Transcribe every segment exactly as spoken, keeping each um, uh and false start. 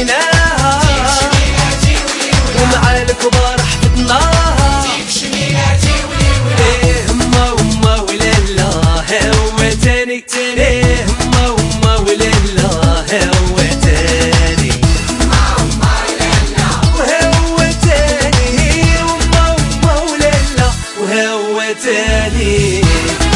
حميناها ومع الكبار حفظناها. ايه هما هما ولله هو تاني، ايه هما هما ولله هو تاني، وهو تاني هما هما ولله وهو تاني.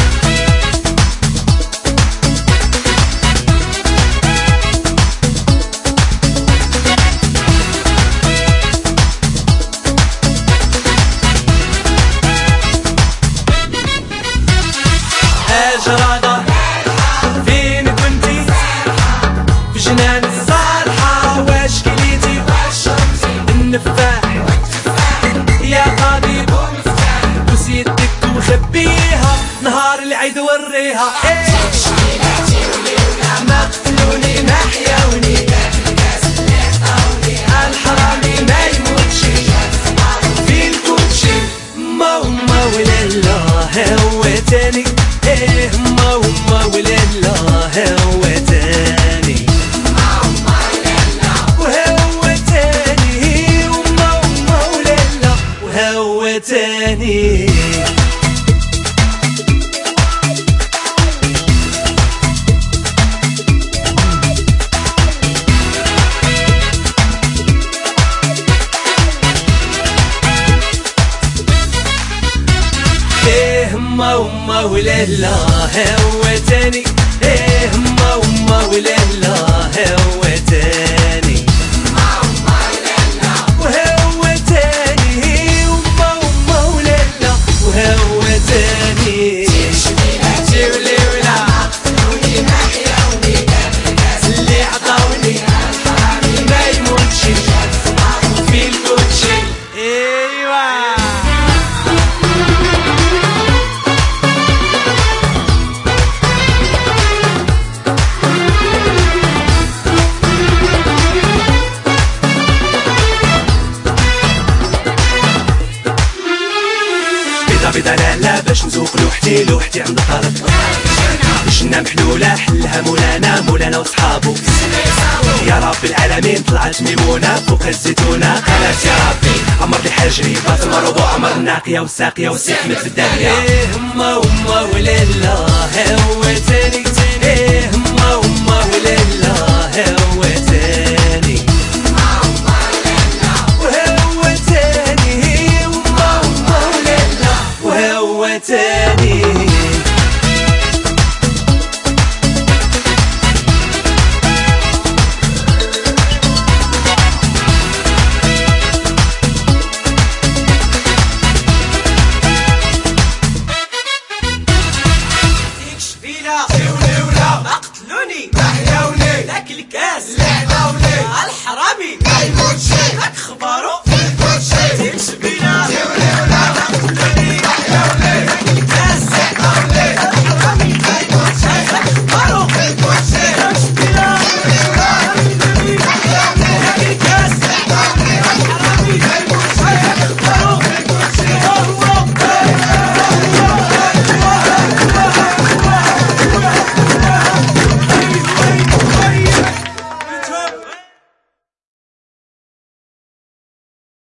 جرادة فين كنتي في جنان الصالحة، واش كليتي النفاح يا طبيب بوس يدك وخبيها نهار العيد وريها. ما قتلوني ما حياوني الحرامي ما يموتش في الكوتشي. ما هما ولله هو تاني، ايه هما هما ولله هو تاني، وهو تاني هما هما ولله وهو تاني. ايه هما هما ولله هو تاني، ايه هما هما ولله هو تاني، وهو تاني هما هما ولله وهو تاني. جيولي ولا عطوني ما حياوني اللي عطاوني ما يموتش في الكوتشي. ايوا بيضا لالا باش نزوق لوحتي لوحتي عند الطرف. الجنة محلولة حلها مولانا مولانا وصحابو. يا رب العالمين طلعت ميمونة فوق الزيتونة قالت يا ربي عمر لي حجري باطل مربو عمر الناقية والساقية والسحمة في الدنيا. ايه هما هما ولله هو تاني